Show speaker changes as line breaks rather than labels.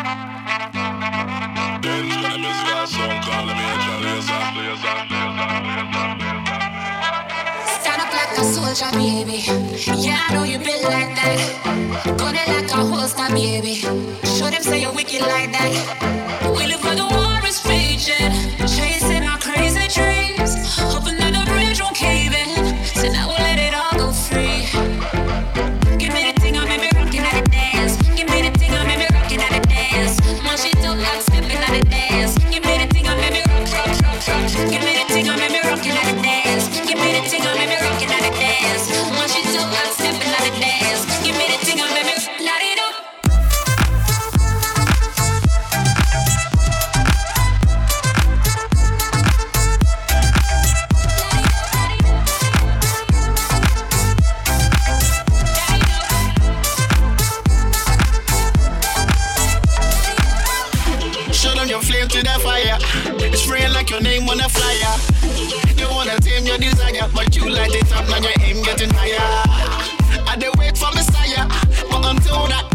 Stand up like a soldier, baby. Yeah, I know you built like that. Gun it like a holster, baby. Show them say you're wicked like that. We live where the war is raging, chasing our crazy dreams, hoping that the bridge won't cave in. So now we'll let it all go free. Give me the thing, I make me rockin' at the dance. Give me the thing, I make me rockin' at the dance. Now she talk like stepping at the dance. Give me the thing, I make me rock. Give me the thing, I make me rockin' at the dance. Give me the thing, I make me rockin' at the dance. Now she talk like stepping at the dance. Give me the thing, I make me light it up.
Show them your flame to the fire. It's spraying like your name on a flyer. They wanna tame your desire, but you light it up, now your aim getting higher. I dey wait for Messiah, but until that